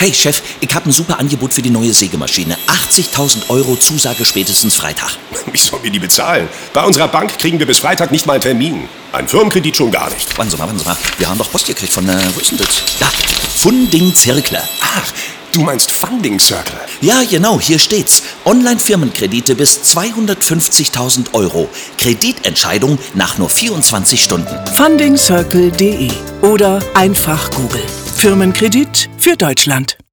Hey Chef, ich habe ein super Angebot für die neue Sägemaschine. 80.000 € Zusage spätestens Freitag. Wie sollen wir die bezahlen? Bei unserer Bank kriegen wir bis Freitag nicht mal einen Termin. Ein Firmenkredit schon gar nicht. Warten Sie mal. Wir haben doch Post gekriegt von, wo ist denn das? Da, Funding Zirkler. Ach, du meinst Funding Circle. Ja, genau, hier steht's. Online-Firmenkredite bis 250.000 €. Kreditentscheidung nach nur 24 Stunden. Fundingcircle.de oder einfach Google. Firmenkredit für Deutschland.